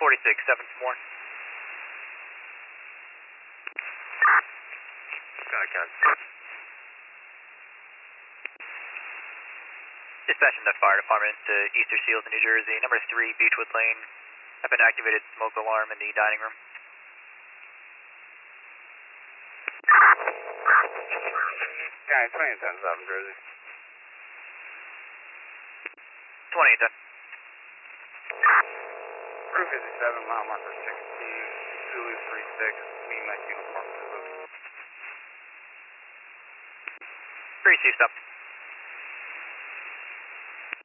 46, 7 some more. Dispatching the fire department to Easter Seals in New Jersey. Number 3, Beechwood Lane. Have been activated smoke alarm in the dining room. County 20 10 South New Jersey. 28 10. Crew 57, mile marker 16, Zulu 36, mean like uniform. 3C stop.